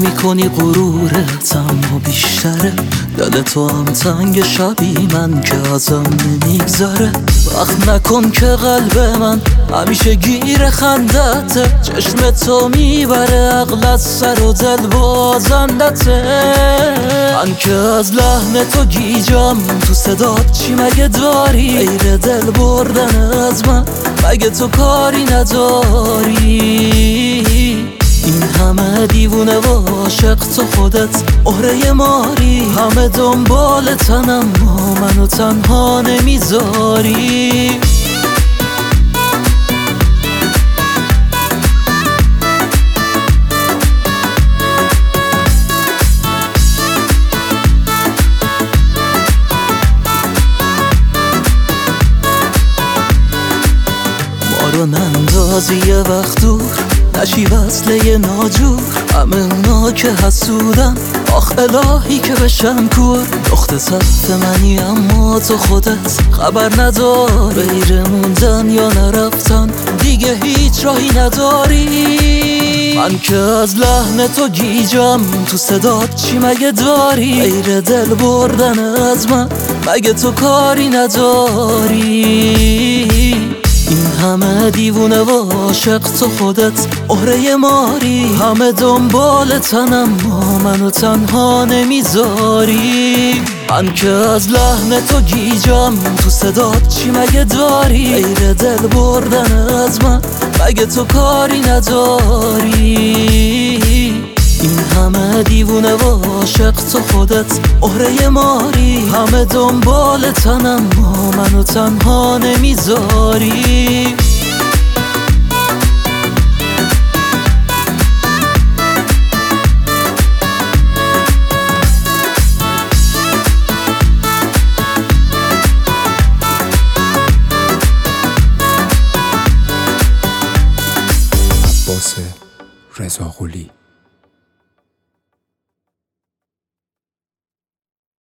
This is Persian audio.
میکنی غرورت اما بیشتره. دل تو هم تنگ شبی من که ازم نمیگذره. وقت نکن که قلب من همیشه گیر خندته. چشم تو میبره عقل از سر و دل بازندته. من که از لحن تو گیجم تو صدات چی مگه داری؟ غیر دل بردن از من مگه تو کاری نداری؟ این همه دیوونه و عاشق تو خودت مهره ماری. همه دنبال تنم و منو تنها نمیذاری. ما رو نندازی یه وقت دور نشی وصله ناجور. همه اونا که حسودن آخ الهی که بشن کور. دخت سخت منی اما تو خودت خبر ندار. غیر موندن یا نرفتن دیگه هیچ راهی نداری. من که از لحن تو گیجم تو صدات چی مگه داری؟ غیر دل بردن از من مگه تو کاری نداری؟ این همه دیوونه و عاشق تو خودت مهره ماری. همه دنبال تنم و منو تنها نمیذاری. من که از لحن تو گیجم تو صدات چی مگه داری؟ غیر دل بردن از من مگه تو کاری نداری؟ این همه دیوونه و عاشق تو خودت مهره ماری. همه دنبال تنم و منو تنها نمیذاری. عباس رضاقلی